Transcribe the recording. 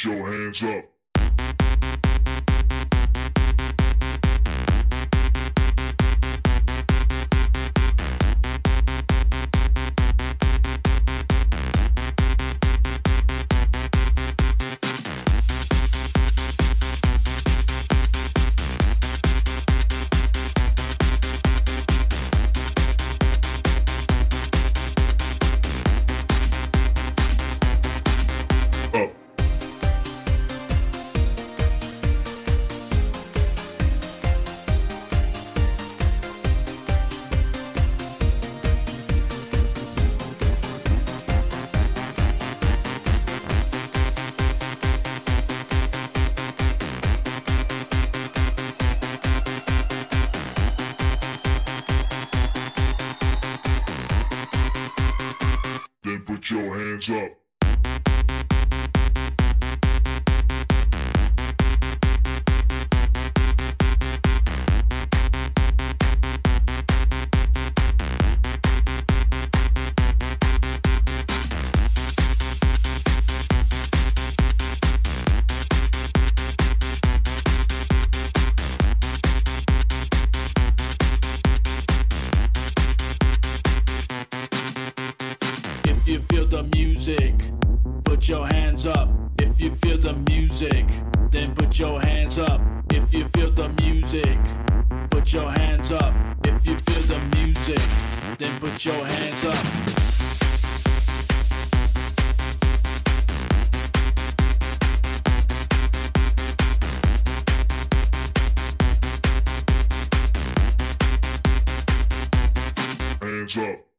your hands up. Then put your hands up. If you feel the music, put your hands up. If you feel the music, then put your hands up. If you feel the music, put your hands up. If you feel the music, then put your hands up. Hands up.